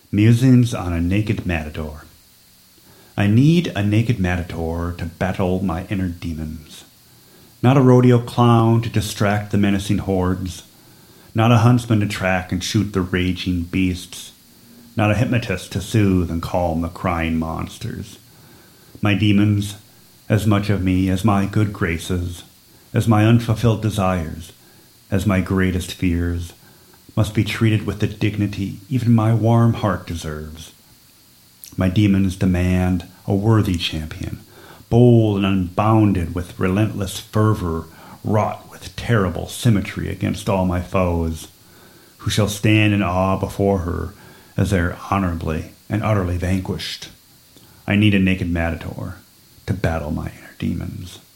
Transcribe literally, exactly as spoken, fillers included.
Musings on a Naked Matador. I need a naked matador to battle my inner demons. Not a rodeo clown to distract the menacing hordes. Not a huntsman to track and shoot the raging beasts. Not a hypnotist to soothe and calm the crying monsters. My demons, as much of me as my good graces, as my unfulfilled desires, as my greatest fears, must be treated with the dignity even my warm heart deserves. My demons demand a worthy champion, bold and unbounded with relentless fervor, wrought with terrible symmetry against all my foes, who shall stand in awe before her as they are honorably and utterly vanquished. I need a naked matador to battle my inner demons.